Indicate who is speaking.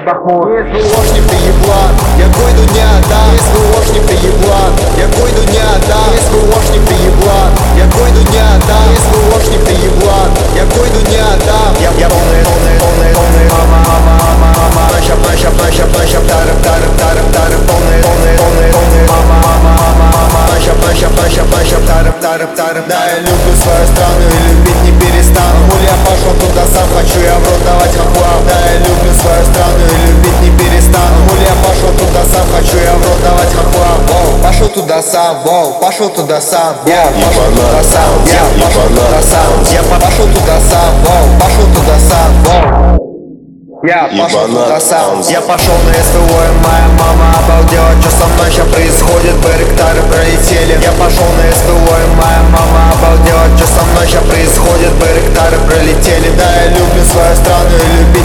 Speaker 1: Бахмут.
Speaker 2: Не СВОшник, ты еблан, якой до дня, да. Не СВОшник, ты еблан, якой до дня, да. Не СВОшник, ты еблан, якой до дня, да. Не СВОшник, ты еблан, якой до дня, да. Я полный, мама, нащап, тарып, полный, мама, нащап, тарып. Да, я люблю свою страну и любить не перестану. Муль, я пошел туда сам, хочу я в рот давать хохлам. Да, я люблю свою страну и любить не перестану. Муль, я пошел туда сам, хочу я в рот давать хохлам. Пошел туда сам, пошел туда сам. Я пошел туда сам, я пошел туда сам. Я пошел туда сам, пошел туда сам. Я пошел туда сам. Я пошел на СВО, и моя мама обалдела. Что со мной сейчас происходит, байрактары пролетели. Я пошел на СВО, и моя мама обалдела. Что со мной сейчас происходит, байрактары пролетели. Да, я люблю свою страну и любить